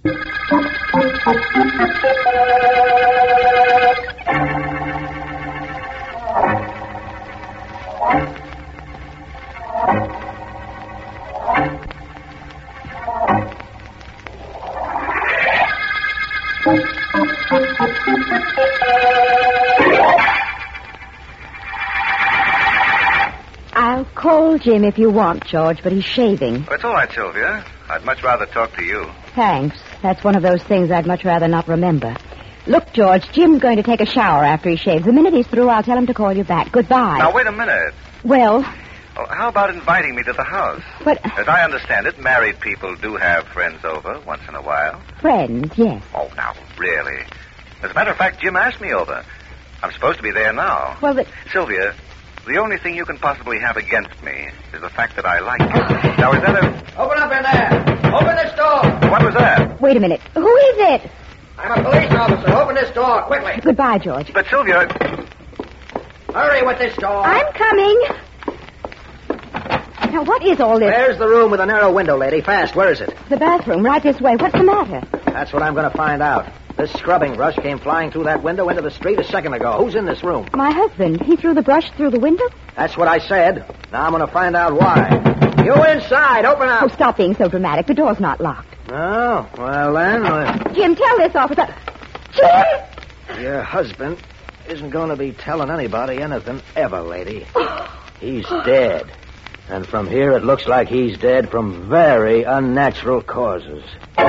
I'll call Jim if you want, George, but he's shaving. Well, it's all right, Sylvia. I'd much rather talk to you. Thanks. That's one of those things I'd much rather not remember. Look, George, Jim's going to take a shower after he shaves. The minute he's through, I'll tell him to call you back. Goodbye. Now, wait a minute. Well... Oh, how about inviting me to the house? But... As I understand it, married people do have friends over once in a while. Friends, yes. Oh, now, really? As a matter of fact, Jim asked me over. I'm supposed to be there now. Well, but... Sylvia, the only thing you can possibly have against me is the fact that I like you. Now, is that a... Open up in there. Open this door. What was that? Wait a minute. Who is it? I'm a police officer. Open this door, quickly. Goodbye, George. But, Sylvia... Hurry with this door. I'm coming. Now, what is all this? There's the room with a narrow window, lady. Fast. Where is it? The bathroom, right this way. What's the matter? That's what I'm going to find out. This scrubbing brush came flying through that window into the street a second ago. Who's in this room? My husband. He threw the brush through the window? That's what I said. Now I'm going to find out why. You inside. Open up. Oh, stop being so dramatic. The door's not locked. Oh, well then. Jim, tell this officer. Jim! Your husband isn't going to be telling anybody anything ever, lady. He's dead. And from here it looks like he's dead from very unnatural causes.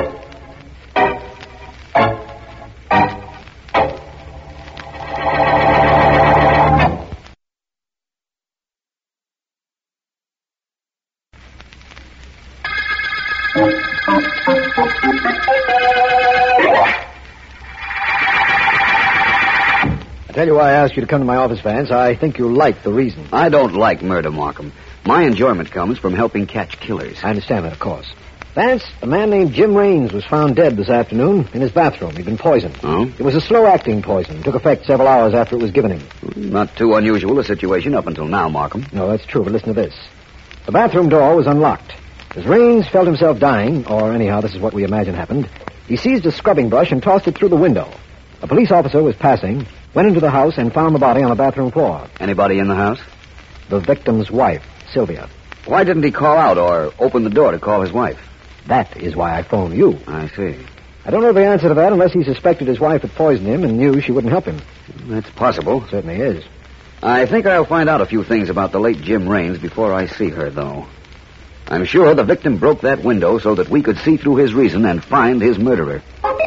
I tell you why I asked you to come to my office, Vance. I think you'll like the reason. I don't like murder, Markham. My enjoyment comes from helping catch killers. I understand that, of course. Vance, a man named Jim Raines was found dead this afternoon in his bathroom. He'd been poisoned. Oh? It was a slow-acting poison. Took effect several hours after it was given him. Not too unusual a situation up until now, Markham. No, that's true, but listen to this. The bathroom door was unlocked. As Raines felt himself dying, or anyhow, this is what we imagine happened, he seized a scrubbing brush and tossed it through the window. A police officer was passing, went into the house, and found the body on the bathroom floor. Anybody in the house? The victim's wife, Sylvia. Why didn't he call out or open the door to call his wife? That is why I phoned you. I see. I don't know the answer to that unless he suspected his wife had poisoned him and knew she wouldn't help him. That's possible. Certainly is. I think I'll find out a few things about the late Jim Raines before I see her, though. I'm sure the victim broke that window so that we could see through his reason and find his murderer.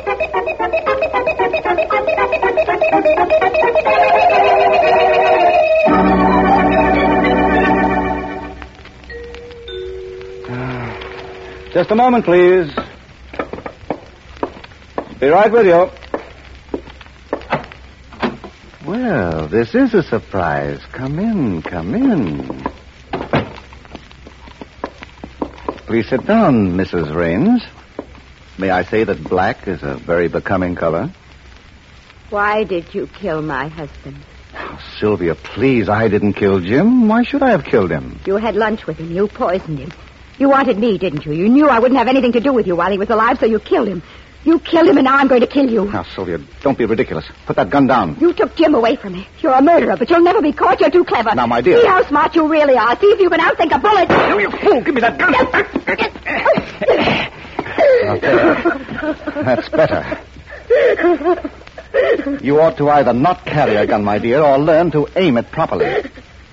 Just a moment, please. Be right with you. Well, this is a surprise. Come in, come in. Please sit down, Mrs. Raines. May I say that black is a very becoming color? Why did you kill my husband? Oh, Sylvia, please, I didn't kill Jim. Why should I have killed him? You had lunch with him. You poisoned him. You wanted me, didn't you? You knew I wouldn't have anything to do with you while he was alive, so you killed him. You killed him, and now I'm going to kill you. Now, Sylvia, don't be ridiculous. Put that gun down. You took Jim away from me. You're a murderer, but you'll never be caught. You're too clever. Now, my dear. See how smart you really are. See if you can outthink a bullet. You fool! Give me that gun! That's better. You ought to either not carry a gun, my dear, or learn to aim it properly.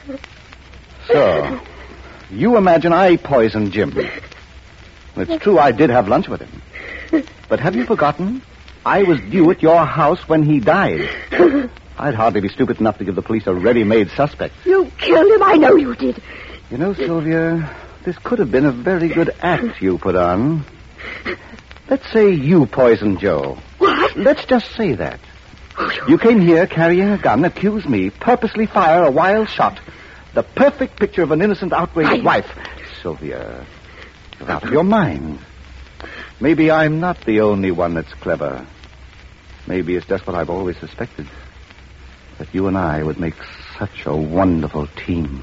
So, you imagine I poisoned Jim. It's true I did have lunch with him. But have you forgotten? I was due at your house when he died. I'd hardly be stupid enough to give the police a ready-made suspect. You killed him. I know you did. You know, Sylvia, this could have been a very good act you put on. Let's say you poisoned Joe. What? Let's just say that. You came here carrying a gun, accuse me, purposely fire a wild shot. The perfect picture of an innocent, outraged wife. Sylvia, you're out of your mind. Maybe I'm not the only one that's clever. Maybe it's just what I've always suspected. That you and I would make such a wonderful team.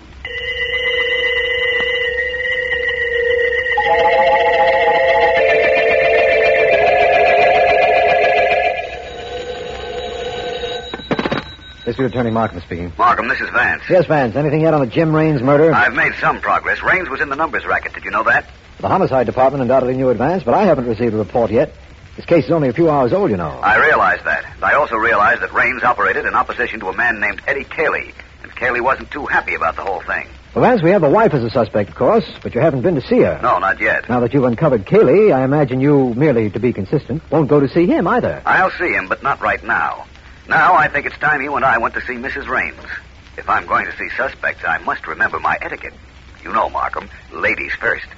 District Attorney Markham speaking. Markham, this is Vance. Yes, Vance. Anything yet on the Jim Raines murder? I've made some progress. Raines was in the numbers racket. Did you know that? The Homicide Department undoubtedly knew advance, but I haven't received a report yet. This case is only a few hours old, you know. I realize that. And I also realize that Raines operated in opposition to a man named Eddie Cayley. And Cayley wasn't too happy about the whole thing. Well, Vance, we have the wife as a suspect, of course, but you haven't been to see her. No, not yet. Now that you've uncovered Cayley, I imagine you, merely to be consistent, won't go to see him either. I'll see him, but not right now. Now I think it's time you and I went to see Mrs. Raines. If I'm going to see suspects, I must remember my etiquette. You know, Markham, ladies first.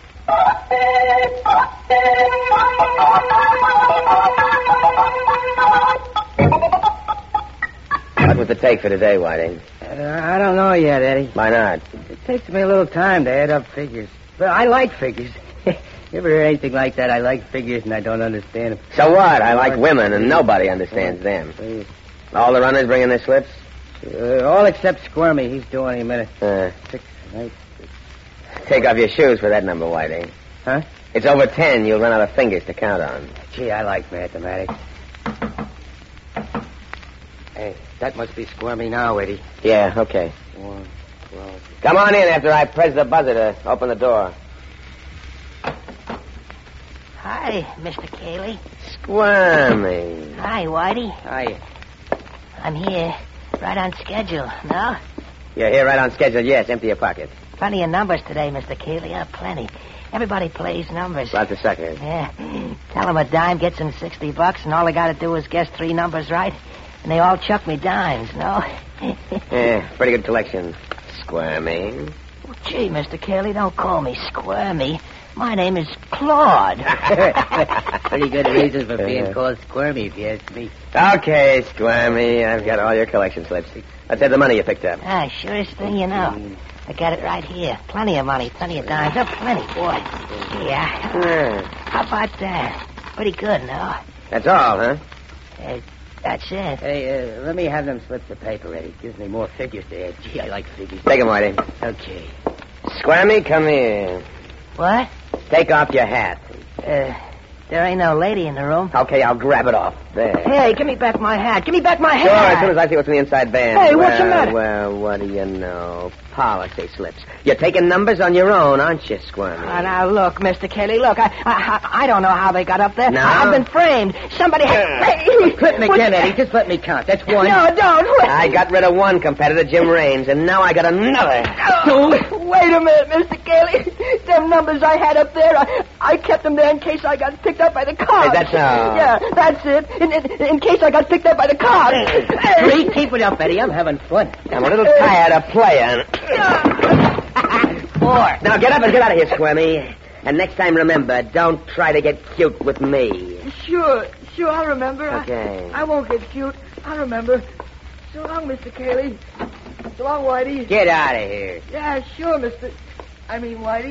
What was the take for today, Whiting? I don't know yet, Eddie. Why not? It takes me a little time to add up figures. But I like figures. You ever hear anything like that? I like figures and I don't understand them. So what? I like women and nobody understands them. All the runners bringing their slips? All except Squirmy. He's due any minute. 6, 8. Take off your shoes for that number, Whiting. Huh? It's over 10. You'll run out of fingers to count on. Gee, I like mathematics. Hey, that must be Squirmy now, Eddie. Yeah, okay. 1, 12. Come on in after I press the buzzer to open the door. Hi, Mr. Cayley. Squirmy. Hi, Whitey. Hi. I'm here, right on schedule. No? You're here right on schedule, yes. Empty your pockets. Plenty of numbers today, Mr. Cayley. Plenty. Everybody plays numbers. Lots of suckers. Yeah. Tell them a dime gets them $60, and all they got to do is guess 3 numbers right, and they all chuck me dimes, no? Yeah, pretty good collection. Squirmy. Well, gee, Mr. Cayley, don't call me Squirmy. My name is Claude. Pretty good reason for being called Squirmy, if you ask me. Okay, Squirmy. I've got all your collection slips. Let's have the money you picked up. Surest thing you know. I got it right here. Plenty of money, plenty of dimes. Oh, plenty, boy. Yeah. How about that? Pretty good, no? That's all, huh? That's it. Hey, let me have them slips of paper, Eddie. Gives me more figures to add. Gee, I like figures. Take 'em, Whitey. Okay. Squirmy, come here. What? Take off your hat. There ain't no lady in the room. Okay, I'll grab it off. There. Hey, give me back my hat. Give me back my Sure, hat. as soon as I see what's in the inside band. Hey, what's the matter? Well, what do you know? Policy slips. You're taking numbers on your own, aren't you, Squirmy? Now, look, Mr. Cayley, look. I don't know how they got up there. No? I've been framed. Somebody had... Quit me again, Eddie. Just let me count. That's 1. No, don't. I got rid of one competitor, Jim Raines, and now I got another. Wait a minute, Mr. Cayley. Them numbers I had up there, I kept them there in case I got picked up by the car. Is that so? Yeah, that's it. In case I got picked up by the car. Three, keep it up, Eddie. I'm having fun. I'm a little tired of playing. 4. Now get up and get out of here, Squirmy. And next time, remember, don't try to get cute with me. Sure, I'll remember. Okay. I won't get cute. I'll remember. So long, Mr. Cayley. So long, Whitey. Get out of here. Yeah, sure, Whitey.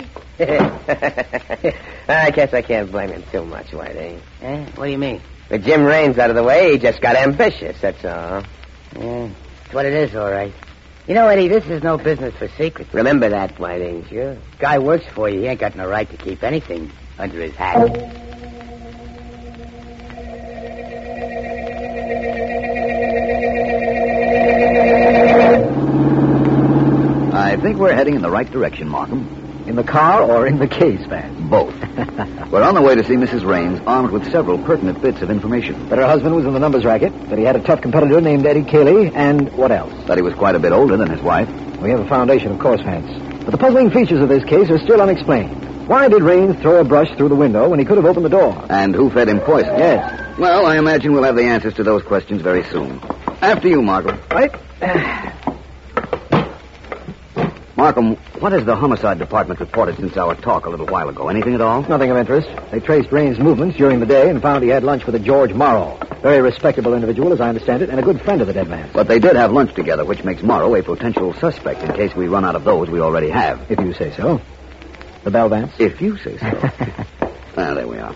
I guess I can't blame him too much, Whitey. What do you mean? With Jim Raines out of the way, he just got ambitious, that's all. Yeah, that's what it is, all right. You know, Eddie, this is no business for secrets. Remember that, Whitey. Sure. Guy works for you. He ain't got no right to keep anything under his hat. I think we're heading in the right direction, Markham. In the car or in the case, Vance? Both. We're on the way to see Mrs. Raines, armed with several pertinent bits of information. That her husband was in the numbers racket, that he had a tough competitor named Eddie Cayley, and what else? That he was quite a bit older than his wife. We have a foundation, of course, Vance. But the puzzling features of this case are still unexplained. Why did Raines throw a brush through the window when he could have opened the door? And who fed him poison? Yes. Well, I imagine we'll have the answers to those questions very soon. After you, Markham. Right? Markham, what has the homicide department reported since our talk a little while ago? Anything at all? Nothing of interest. They traced Raines' movements during the day and found he had lunch with a George Morrow. Very respectable individual, as I understand it, and a good friend of the dead man's. But they did have lunch together, which makes Morrow a potential suspect in case we run out of those we already have. If you say so. The bell, Vance? If you say so. There we are.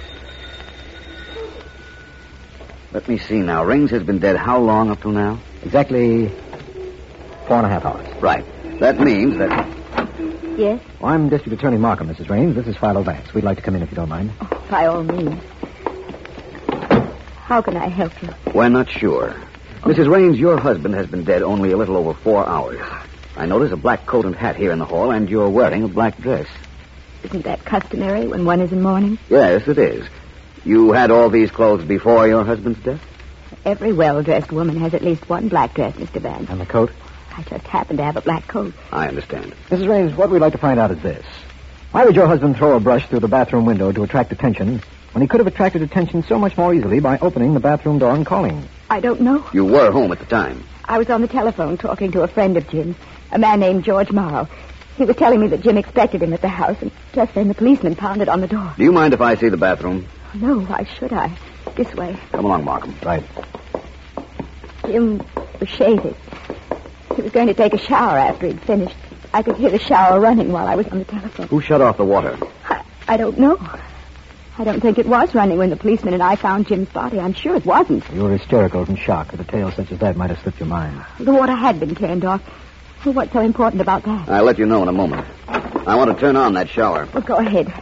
Let me see now. Raines has been dead how long up till now? Exactly 4.5 hours. Right. That means that... Yes? Well, I'm District Attorney Markham, Mrs. Raines. This is Philo Vance. We'd like to come in if you don't mind. Oh, by all means. How can I help you? We're not sure. Mrs. Raines, your husband has been dead only a little over 4 hours. I notice a black coat and hat here in the hall, and you're wearing a black dress. Isn't that customary when one is in mourning? Yes, it is. You had all these clothes before your husband's death? Every well-dressed woman has at least one black dress, Mr. Vance. And the coat? I just happen to have a black coat. I understand. Mrs. Raines, what we'd like to find out is this. Why would your husband throw a brush through the bathroom window to attract attention when he could have attracted attention so much more easily by opening the bathroom door and calling? I don't know. You were home at the time. I was on the telephone talking to a friend of Jim's, a man named George Morrow. He was telling me that Jim expected him at the house, and just then the policeman pounded on the door. Do you mind if I see the bathroom? No, why should I? This way. Come along, Markham. Right. Jim was shaving. He was going to take a shower after he'd finished. I could hear the shower running while I was on the telephone. Who shut off the water? I don't know. I don't think it was running when the policeman and I found Jim's body. I'm sure it wasn't. You were hysterical from shock. A detail such as that might have slipped your mind. The water had been turned off. Well, what's so important about that? I'll let you know in a moment. I want to turn on that shower. Well, go ahead.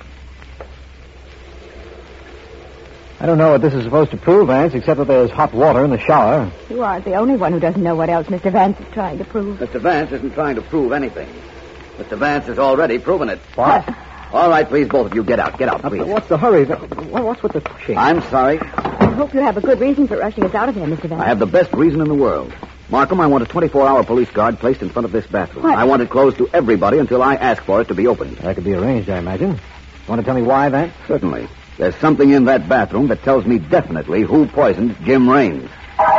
I don't know what this is supposed to prove, Vance, except that there's hot water in the shower. You aren't the only one who doesn't know what else Mr. Vance is trying to prove. Mr. Vance isn't trying to prove anything. Mr. Vance has already proven it. What? All right, please, both of you, get out. Get out, please. What's the hurry? What's with the pushing? I'm sorry. I hope you have a good reason for rushing us out of here, Mr. Vance. I have the best reason in the world. Markham, I want a 24-hour police guard placed in front of this bathroom. What? I want it closed to everybody until I ask for it to be opened. That could be arranged, I imagine. Want to tell me why, Vance? Certainly. There's something in that bathroom that tells me definitely who poisoned Jim Raines.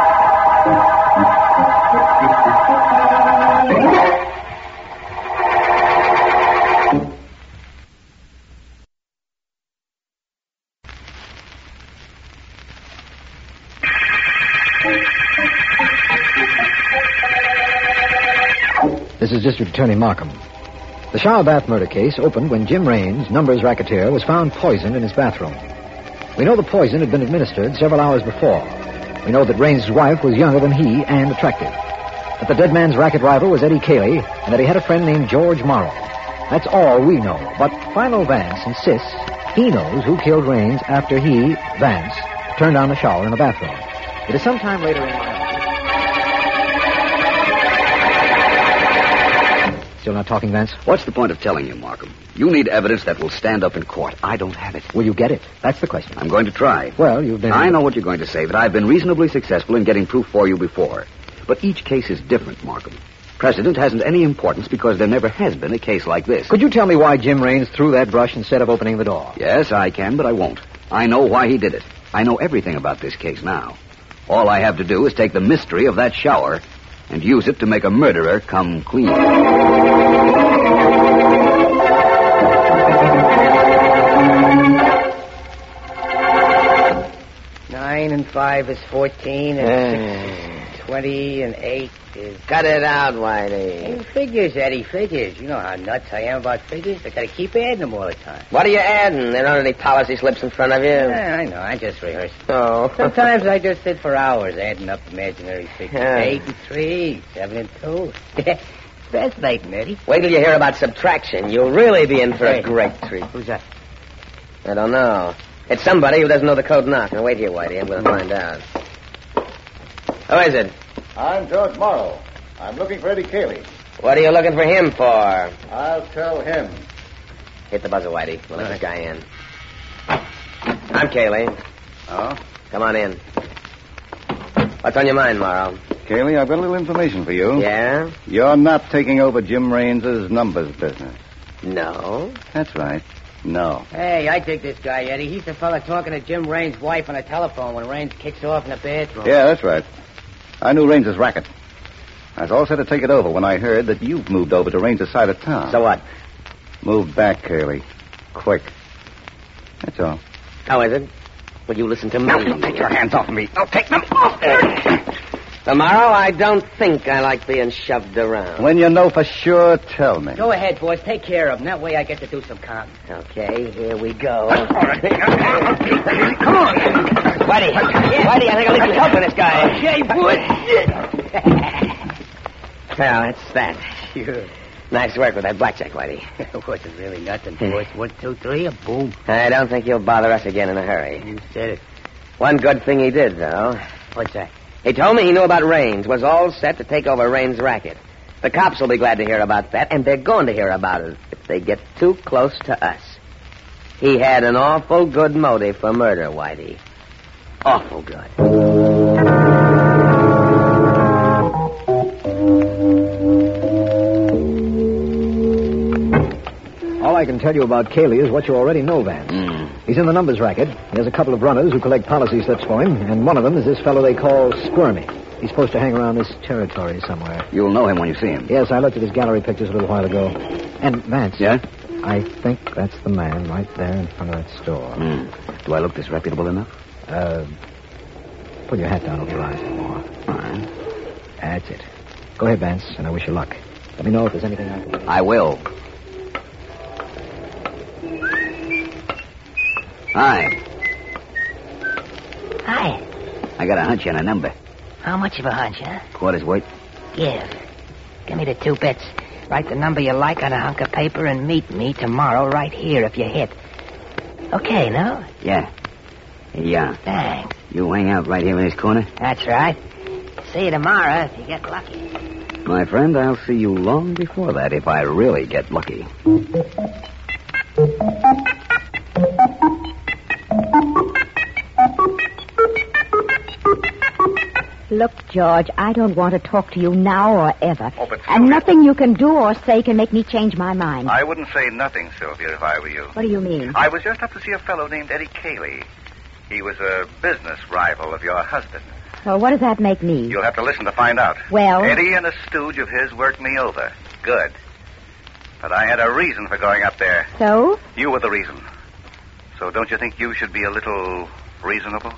This is District Attorney Markham. The shower bath murder case opened when Jim Raines, numbers racketeer, was found poisoned in his bathroom. We know the poison had been administered several hours before. We know that Raines' wife was younger than he and attractive. That the dead man's racket rival was Eddie Cayley, and that he had a friend named George Morrow. That's all we know. But Philo Vance insists he knows who killed Raines after he, Vance, turned on the shower in the bathroom. It is sometime later in my... Still not talking, Vance? What's the point of telling you, Markham? You need evidence that will stand up in court. I don't have it. Will you get it? That's the question. I'm going to try. Well, you've been... I know what you're going to say, that I've been reasonably successful in getting proof for you before. But each case is different, Markham. Precedent hasn't any importance because there never has been a case like this. Could you tell me why Jim Raines threw that brush instead of opening the door? Yes, I can, but I won't. I know why he did it. I know everything about this case now. All I have to do is take the mystery of that shower and use it to make a murderer come clean. 9 and 5 is 14, and 6 is 20, and 8 is... Cut it out, Whitey. Hey, figures, Eddie, figures. You know how nuts I am about figures. I gotta keep adding them all the time. What are you adding? There aren't any policy slips in front of you. Yeah, I know. I just rehearse. Oh. Sometimes I just sit for hours adding up imaginary figures. Yeah. 8 and 3, 7 and 2. Fascinating, Eddie. Wait till you hear about subtraction. You'll really be in for a Hey. great treat. Who's that? I don't know. It's somebody who doesn't know the code knock. Now, wait here, Whitey. I'm going to find out. Who is it? I'm George Morrow. I'm looking for Eddie Cayley. What are you looking for him for? I'll tell him. Hit the buzzer, Whitey. We'll let this guy in. I'm Cayley. Oh? Come on in. What's on your mind, Morrow? Cayley, I've got a little information for you. Yeah? You're not taking over Jim Raines' numbers business. No. That's right. No. Hey, I dig this guy, Eddie. He's the fella talking to Jim Raines' wife on the telephone when Raines kicks off in the bathroom. Yeah, that's right. I knew Raines' racket. I was all set to take it over when I heard that you've moved over to Raines' side of town. So what? Move back, Cayley. Quick. That's all. How is it? Will you listen to me? Now, don't take your hands off me. Now, take them off. Tomorrow, I don't think I like being shoved around. When you know for sure, tell me. Go ahead, boys. Take care of him. That way I get to do some counting. Okay, here we go. Come on. Whitey, Whitey, I think I'll leave you helping this guy. Okay, boy. Well, that's that. Sure. Nice work with that blackjack, Whitey. It wasn't really nothing, boys. 1, 2, 3, a boom. I don't think he'll bother us again in a hurry. You said it. One good thing he did, though. What's that? He told me he knew about Raines, was all set to take over Raines' racket. The cops will be glad to hear about that, and they're going to hear about it if they get too close to us. He had an awful good motive for murder, Whitey. Awful good. All I can tell you about Cayley is what you already know, Vance. He's in the numbers racket. He has a couple of runners who collect policy slips for him, and one of them is this fellow they call Squirmy. He's supposed to hang around this territory somewhere. You'll know him when you see him. Yes, I looked at his gallery pictures a little while ago. And, Vance. Yeah? I think that's the man right there in front of that store. Do I look disreputable enough? Put your hat down over your eyes more. All right. That's it. Go ahead, Vance, and I wish you luck. Let me know if there's anything I can do. I will. Hi. Hi. I got a hunch on a number. How much of a hunch, huh? Quarter's worth. Give me the 2 bits. Write the number you like on a hunk of paper and meet me tomorrow right here if you hit. Okay, no? Yeah. Yeah. Thanks. You hang out right here in this corner? That's right. See you tomorrow if you get lucky. My friend, I'll see you long before that if I really get lucky. Look, George, I don't want to talk to you now or ever. Oh, but and nothing you can do or say can make me change my mind. I wouldn't say nothing, Sylvia, if I were you. What do you mean? I was just up to see a fellow named Eddie Cayley. He was a business rival of your husband. Well, what does that make me? You'll have to listen to find out. Well? Eddie and a stooge of his worked me over. Good. But I had a reason for going up there. So? You were the reason. So don't you think you should be a little reasonable?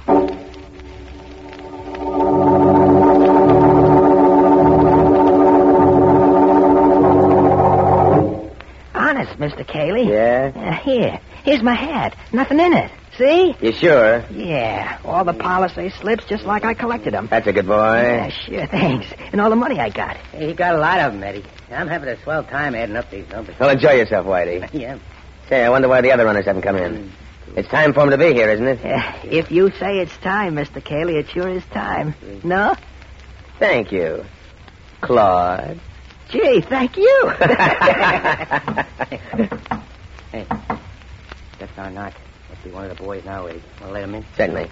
Honest, Mr. Cayley. Yeah? Here's my hat. Nothing in it. See? You sure? Yeah. All the policy slips just like I collected them. That's a good boy. Yeah, sure, thanks. And all the money I got. Hey, you got a lot of them, Eddie. I'm having a swell time adding up these numbers. Well, enjoy yourself, Whitey. Yeah. Say, I wonder why the other runners haven't come in. It's time for them to be here, isn't it? If you say it's time, Mr. Cayley, it sure is time. No? Thank you, Claude. Gee, thank you. Hey, that's our knock. Must be one of the boys now, Eddie. Want to let him in? Certainly.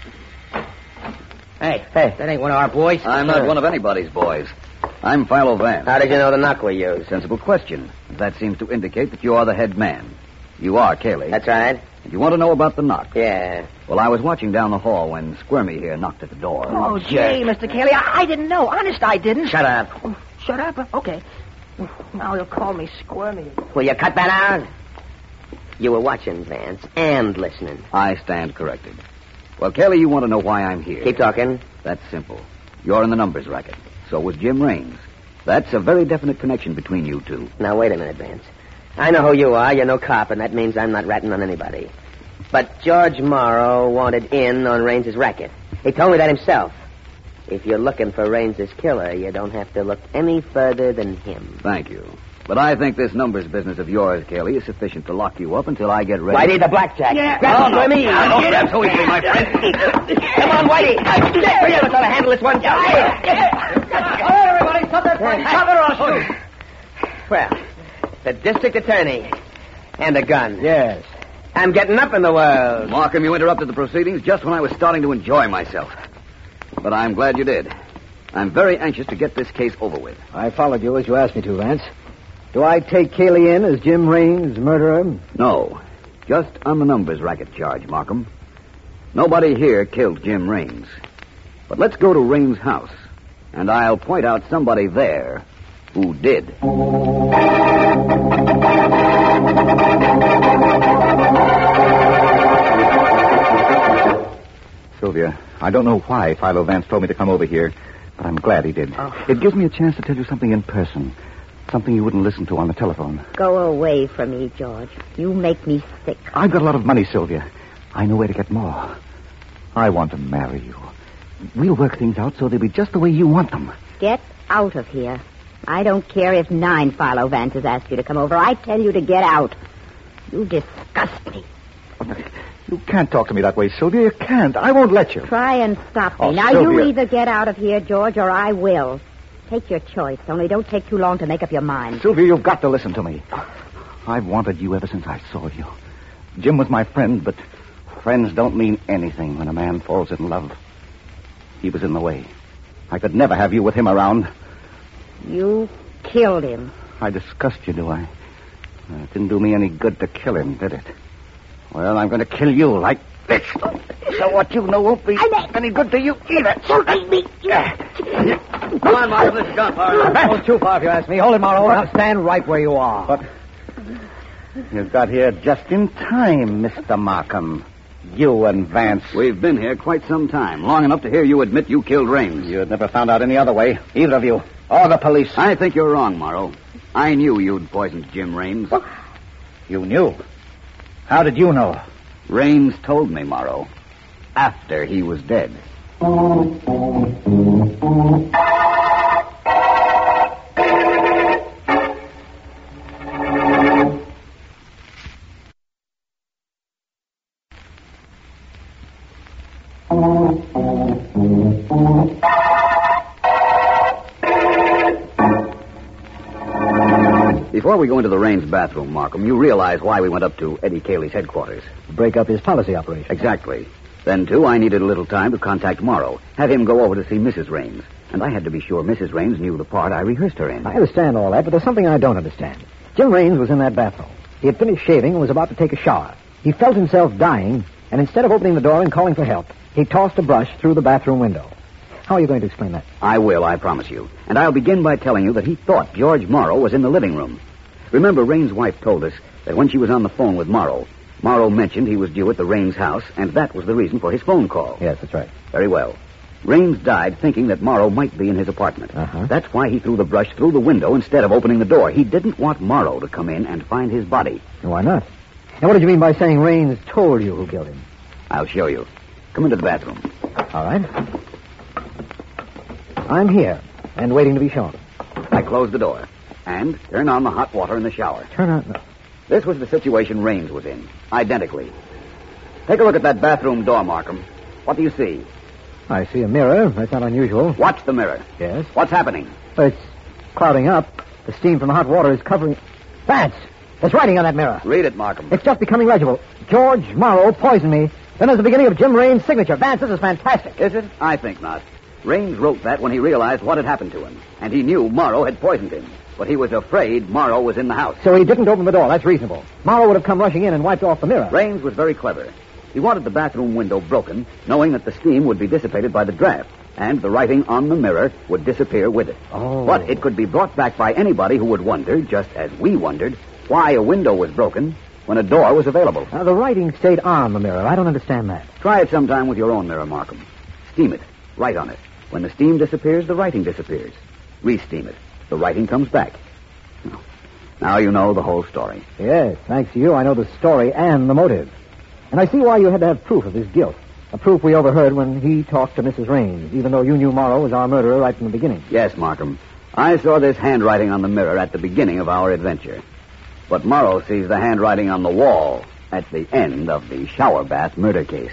Hey, that ain't one of our boys. I'm not one of anybody's boys. I'm Philo Vance. How did you know the knock we used? Sensible question. That seems to indicate that you are the head man. You are Cayley. That's right. And you want to know about the knock? Yeah. Well, I was watching down the hall when Squirmy here knocked at the door. Oh, gee, Mr. Cayley, I didn't know. Honest, I didn't. Shut up. Shut up? Okay. Now he'll call me Squirmy. Will you cut that out? You were watching, Vance, and listening. I stand corrected. Well, Cayley, you want to know why I'm here. Keep talking. That's simple. You're in the numbers racket. So was Jim Raines. That's a very definite connection between you two. Now, wait a minute, Vance. I know who you are. You're no cop, and that means I'm not ratting on anybody. But George Morrow wanted in on Raines's racket. He told me that himself. If you're looking for Raines's killer, you don't have to look any further than him. Thank you. But I think this numbers business of yours, Cayley, is sufficient to lock you up until I get ready. Whitey, the blackjack. Yeah. Grab him for me. Don't grab so easily, my friend. Come on, Whitey. Three of us ought to handle this one job. All right, everybody, stop that fight. Stop it or I'll shoot. Well, the district attorney and a gun. Yes. I'm getting up in the world. Markham, you interrupted the proceedings just when I was starting to enjoy myself. But I'm glad you did. I'm very anxious to get this case over with. I followed you as you asked me to, Vance. Do I take Cayley in as Jim Raines' murderer? No. Just on the numbers racket charge, Markham. Nobody here killed Jim Raines. But let's go to Raines' house, and I'll point out somebody there who did. Sylvia, I don't know why Philo Vance told me to come over here, but I'm glad he did. Oh. It gives me a chance to tell you something in person. Something you wouldn't listen to on the telephone. Go away from me, George. You make me sick. I've got a lot of money, Sylvia. I know where to get more. I want to marry you. We'll work things out so they'll be just the way you want them. Get out of here. I don't care if 9 Philo Vances ask you to come over. I tell you to get out. You disgust me. You can't talk to me that way, Sylvia. You can't. I won't let you. Try and stop me. Oh, Now, Sylvia. you either get out of here, George, or I will. Take your choice. Only don't take too long to make up your mind. Sylvia, you've got to listen to me. I've wanted you ever since I saw you. Jim was my friend, but friends don't mean anything when a man falls in love. He was in the way. I could never have you with him around. You killed him. I discussed you, do I? It didn't do me any good to kill him, did it? Well, I'm going to kill you like this. So what you know won't be any good to you either. Come on, Markham, let's go. That's too far if you ask me. Hold it, Morrow. Now stand right where you are. But you got here just in time, Mr. Markham. You and Vance. We've been here quite some time, long enough to hear you admit you killed Raines. You'd never found out any other way, either of you, or the police. I think you're wrong, Morrow. I knew you'd poisoned Jim Raines. You knew? How did you know? Raines told me, Morrow, after he was dead. Before we go into the Raines bathroom, Markham, you realize why we went up to Eddie Cayley's headquarters. Break up his policy operation. Exactly. Then, too, I needed a little time to contact Morrow, have him go over to see Mrs. Raines. And I had to be sure Mrs. Raines knew the part I rehearsed her in. I understand all that, but there's something I don't understand. Jim Raines was in that bathroom. He had finished shaving and was about to take a shower. He felt himself dying, and instead of opening the door and calling for help, he tossed a brush through the bathroom window. How are you going to explain that? I will, I promise you. And I'll begin by telling you that he thought George Morrow was in the living room. Remember, Raines' wife told us that when she was on the phone with Morrow, Morrow mentioned he was due at the Raines house, and that was the reason for his phone call. Yes, that's right. Very well. Raines died thinking that Morrow might be in his apartment. That's why he threw the brush through the window instead of opening the door. He didn't want Morrow to come in and find his body. Why not? And what did you mean by saying Raines told you who killed him? I'll show you. Come into the bathroom. All right. I'm here, and waiting to be shown. I closed the door. And turn on the hot water in the shower. Turn on... No. This was the situation Raines was in, identically. Take a look at that bathroom door, Markham. What do you see? I see a mirror. That's not unusual. Watch the mirror. Yes? What's happening? It's clouding up. The steam from the hot water is covering... Vance! There's writing on that mirror. Read it, Markham. It's just becoming legible. George Morrow poisoned me. Then there's the beginning of Jim Raines' signature. Vance, this is fantastic. Is it? I think not. Raines wrote that when he realized what had happened to him. And he knew Morrow had poisoned him. But he was afraid Morrow was in the house. So he didn't open the door. That's reasonable. Morrow would have come rushing in and wiped off the mirror. Raines was very clever. He wanted the bathroom window broken, knowing that the steam would be dissipated by the draft, and the writing on the mirror would disappear with it. Oh. But it could be brought back by anybody who would wonder, just as we wondered, why a window was broken when a door was available. The writing stayed on the mirror. I don't understand that. Try it sometime with your own mirror, Markham. Steam it. Write on it. When the steam disappears, the writing disappears. Re-steam it. The writing comes back. Now you know the whole story. Yes, thanks to you, I know the story and the motive. And I see why you had to have proof of his guilt. A proof we overheard when he talked to Mrs. Raines, even though you knew Morrow was our murderer right from the beginning. Yes, Markham. I saw this handwriting on the mirror at the beginning of our adventure. But Morrow sees the handwriting on the wall at the end of the shower bath murder case.